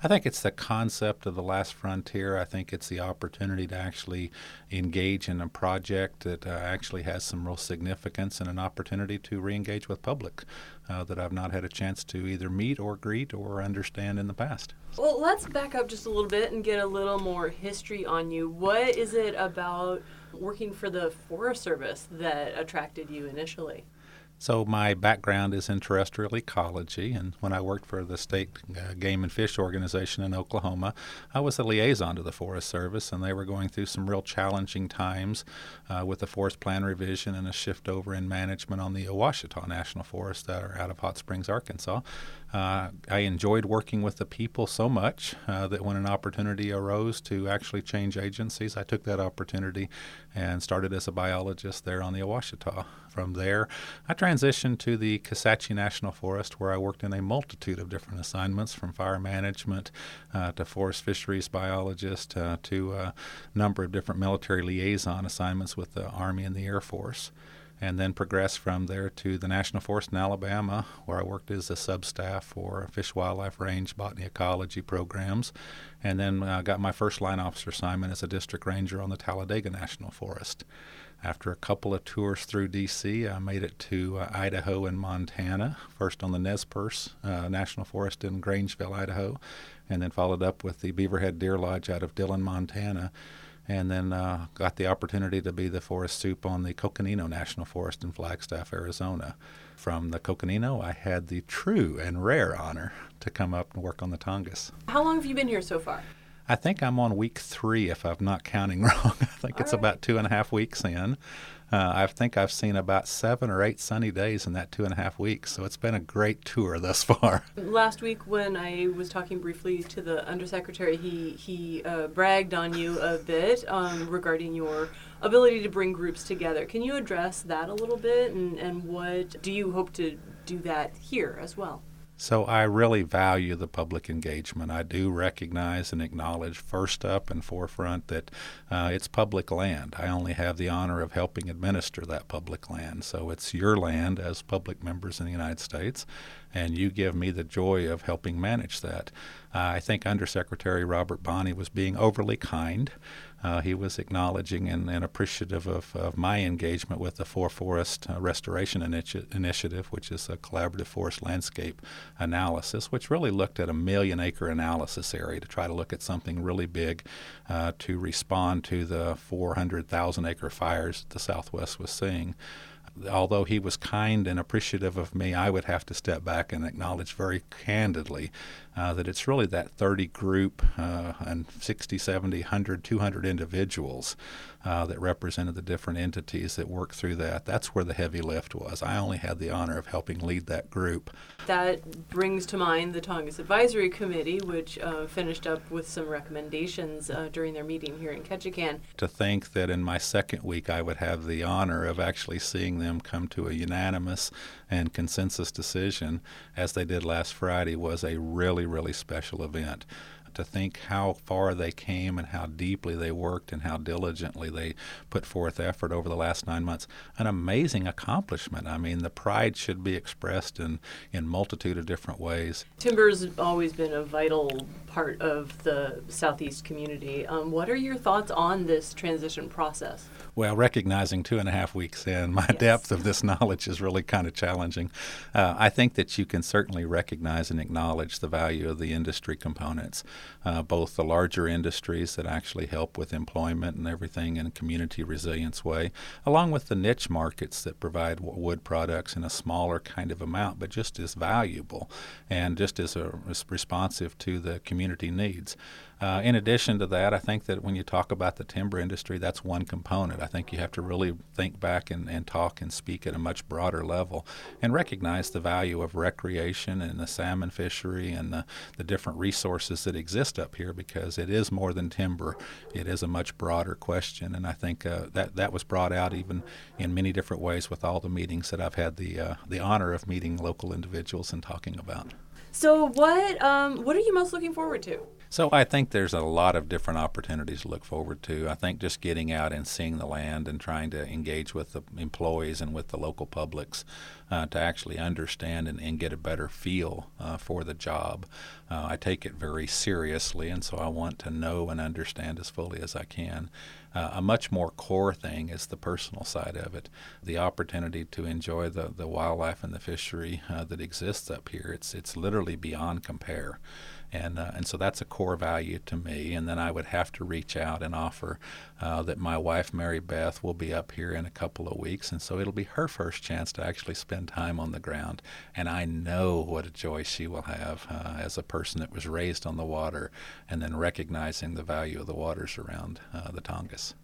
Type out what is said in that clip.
I think it's the concept of the last frontier. I think it's the opportunity to actually engage in a project that actually has some real significance and an opportunity to re-engage with public that I've not had a chance to either meet or greet or understand in the past. Well, let's back up just a little bit and get a little more history on you. What is it about working for the Forest Service that attracted you initially? So my background is in terrestrial ecology, and when I worked for the State Game and Fish Organization in Oklahoma, I was a liaison to the Forest Service, and they were going through some real challenging times with the forest plan revision and a shift over in management on the Ouachita National Forest that are out of Hot Springs, Arkansas. I enjoyed working with the people so much that when an opportunity arose to actually change agencies, I took that opportunity and started as a biologist there on the Ouachita. From there, I transitioned to the Kisatchie National Forest, where I worked in a multitude of different assignments, from fire management to forest fisheries biologist to a number of different military liaison assignments with the Army and the Air Force. And then progressed from there to the National Forest in Alabama, where I worked as a substaff for Fish, Wildlife, Range, Botany, Ecology programs, and then got my first line officer assignment as a district ranger on the Talladega National Forest. After a couple of tours through D.C., I made it to Idaho and Montana, first on the Nez Perce National Forest in Grangeville, Idaho, and then followed up with the Beaverhead Deer Lodge out of Dillon, Montana, and then got the opportunity to be the forest soup on the Coconino National Forest in Flagstaff, Arizona. From the Coconino, I had the true and rare honor to come up and work on the Tongass. How long have you been here so far? I think I'm on week 3, if I'm not counting wrong. I think it's about 2.5 weeks in. I think I've seen about 7 or 8 sunny days in that 2.5 weeks, so it's been a great tour thus far. Last week when I was talking briefly to the Undersecretary, he bragged on you a bit regarding your ability to bring groups together. Can you address that a little bit, and what do you hope to do that here as well? So I really value the public engagement. I do recognize and acknowledge first up and forefront that it's public land. I only have the honor of helping administer that public land. So it's your land as public members in the United States, and you give me the joy of helping manage that. I think Undersecretary Robert Bonney was being overly kind. He was acknowledging and appreciative of my engagement with the Forest Restoration Initiative, which is a collaborative forest landscape analysis, which really looked at a 1 million acre analysis area to try to look at something really big to respond to the 400,000 acre fires that the Southwest was seeing. Although he was kind and appreciative of me, I would have to step back and acknowledge very candidly that it's really that 30 group and 60, 70, 100, 200 individuals that represented the different entities that worked through that. That's where the heavy lift was. I only had the honor of helping lead that group. That brings to mind the Tongass Advisory Committee, which finished up with some recommendations during their meeting here in Ketchikan. To think that in my second week I would have the honor of actually seeing them come to a unanimous and consensus decision, as they did last Friday, was a really, really special event. To think how far they came and how deeply they worked and how diligently they put forth effort over the last 9 months. An amazing accomplishment. I mean, the pride should be expressed in multitude of different ways. Timber's always been a vital part of the Southeast community. What are your thoughts on this transition process? Well, recognizing 2.5 weeks in, my depth of this knowledge is really kind of challenging. I think that you can certainly recognize and acknowledge the value of the industry components, both the larger industries that actually help with employment and everything in a community resilience way, along with the niche markets that provide wood products in a smaller kind of amount, but just as valuable and just as responsive to the community needs. In addition to that, I think that when you talk about the timber industry, that's one component. I think you have to really think back and talk and speak at a much broader level and recognize the value of recreation and the salmon fishery and the different resources that exist up here, because it is more than timber. It is a much broader question, and I think that was brought out even in many different ways with all the meetings that I've had the honor of meeting local individuals and talking about. So what are you most looking forward to? So I think there's a lot of different opportunities to look forward to. I think just getting out and seeing the land and trying to engage with the employees and with the local publics to actually understand and get a better feel for the job. I take it very seriously, and so I want to know and understand as fully as I can. A much more core thing is the personal side of it, the opportunity to enjoy the wildlife and the fishery that exists up here. It's literally beyond compare. And so that's a core value to me. And then I would have to reach out and offer that my wife, Mary Beth, will be up here in a couple of weeks. And so it'll be her first chance to actually spend time on the ground. And I know what a joy she will have as a person that was raised on the water and then recognizing the value of the waters around the Tongass.